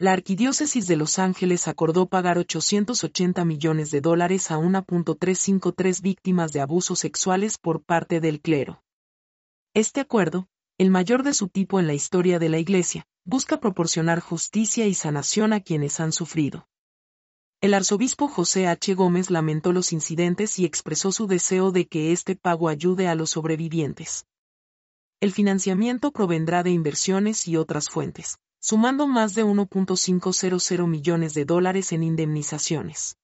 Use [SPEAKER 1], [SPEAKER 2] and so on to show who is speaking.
[SPEAKER 1] La Arquidiócesis de Los Ángeles acordó pagar $880 millones a 1.353 víctimas de abusos sexuales por parte del clero. Este acuerdo, el mayor de su tipo en la historia de la Iglesia, busca proporcionar justicia y sanación a quienes han sufrido. El arzobispo José H. Gómez lamentó los incidentes y expresó su deseo de que este pago ayude a los sobrevivientes. El financiamiento provendrá de inversiones y otras fuentes, sumando más de $1.500 millones en indemnizaciones.